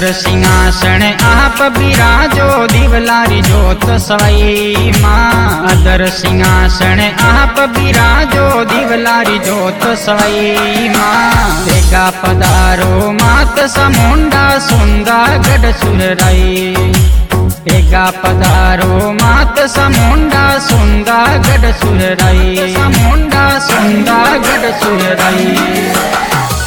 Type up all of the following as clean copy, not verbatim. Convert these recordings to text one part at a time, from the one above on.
Other सिंहासन आप बिराजो दिवलारी जोत सवाई माँ। अदर सिंहासन आप बिराजो दिवलारी जोत सवाई माँ। भेगा पधारो मात समुंडा सुंदा गढ़ सुरराई। भेगा पधारो मात समुंडा सुंदा गढ़ सुरराई। समुंडा सुंदा गढ़ सुरराई।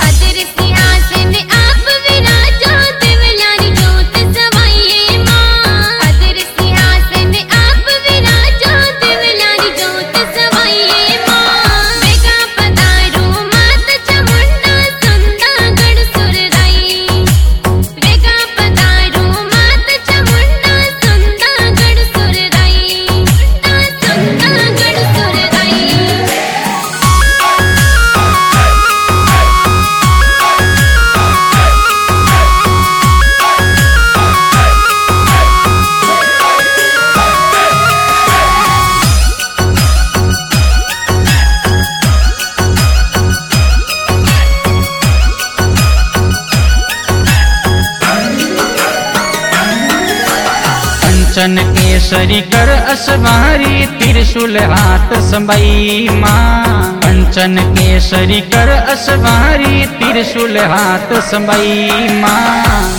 कंचन केसरी कर असवारी त्रिशूल हाथ संभाई माँ। कंचन केसरी कर असवारी त्रिशूल हाथ संभाई माँ।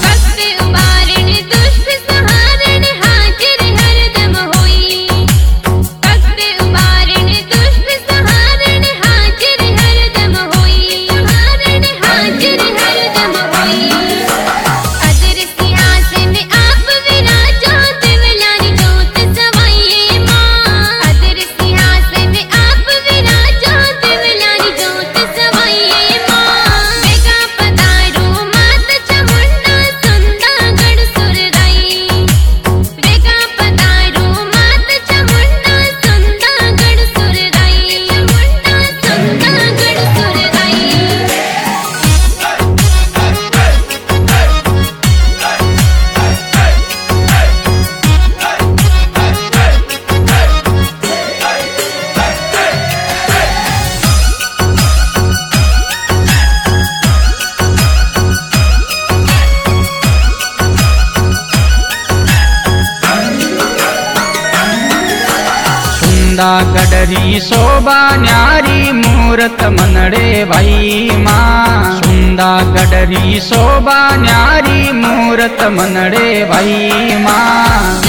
गडरी शोभा न्यारी मूरत मनड़े भाई माँ। सुंदा गडरी शोभा न्यारी मूरत मनड़े भाई माँ।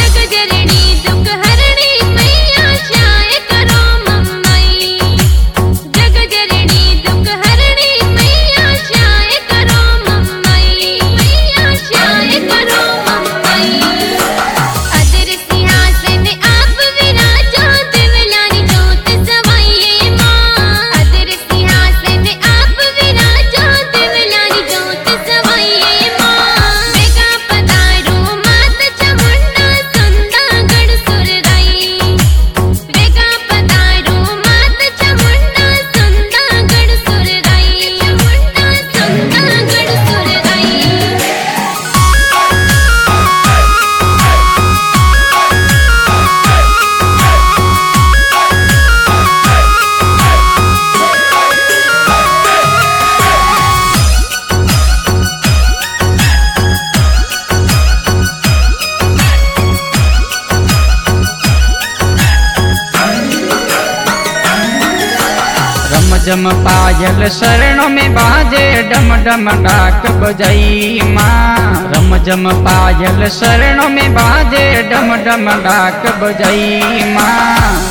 जम पायल शरणों में बाजे डम डम डाक बजाई माँ। रम जम पायल शरणों में बाजे डम डम डाक बजाई माँ।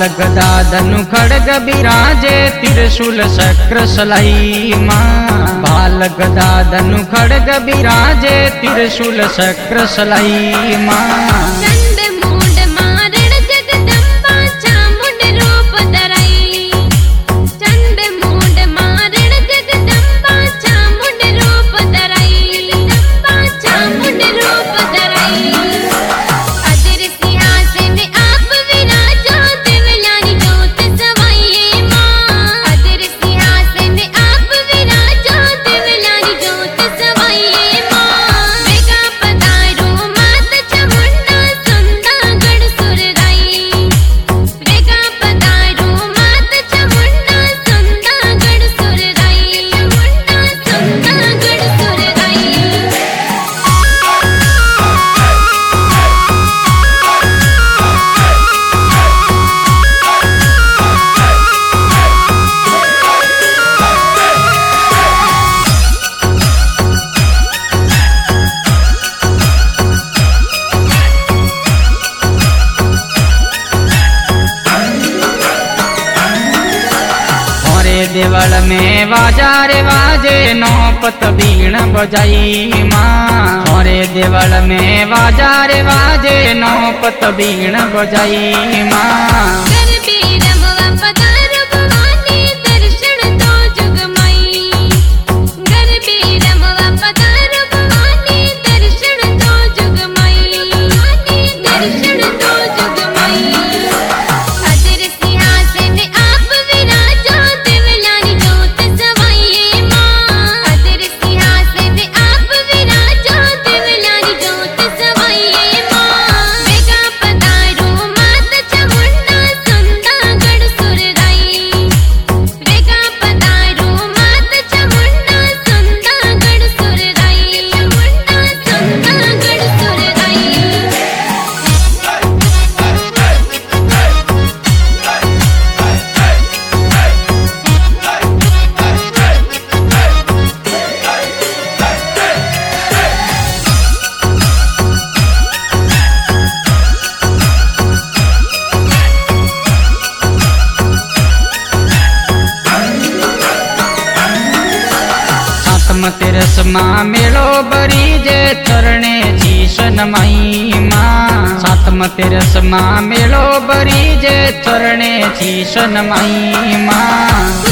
गदा धनु खड्ग बिराजे त्रिशूल चक्र सलाई माँ। बाल गदा धनु खड्ग बिराजे त्रिशूल चक्र सलाई माँ। देवल में बाजा रे बाजे नौपत बीण बजाई माँ। मोरे देवल में बाजा रे बाजे नौपत बीण बजाई माँ। तेरस माँ मेलो बरीजे चरणे शीश नमाई माँ। सातम तेरस माँ मेलो बरीजे चरणे शीश नमाई माँ।